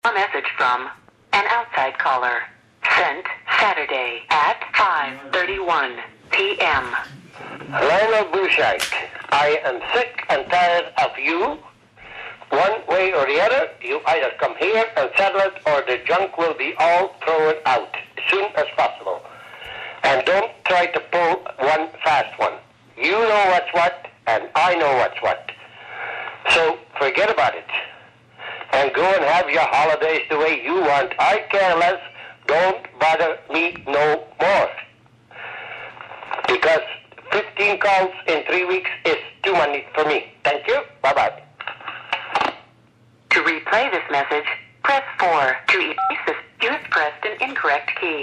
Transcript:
A message from an outside caller. Sent Saturday at 5:31 p.m. Lionel Bushite, I am sick and tired of you. One way or the other, you either come here and settle it, or the junk will be all thrown out as soon as possible. And don't try to pull one fast one. You know what's what, and I know what's what. So forget about it. And go and have your holidays the way you want. I care less. Don't bother me no more. Because 15 calls in 3 weeks is too many for me. Thank you. Bye-bye. To replay this message, press 4. To erase this, you have pressed an incorrect key.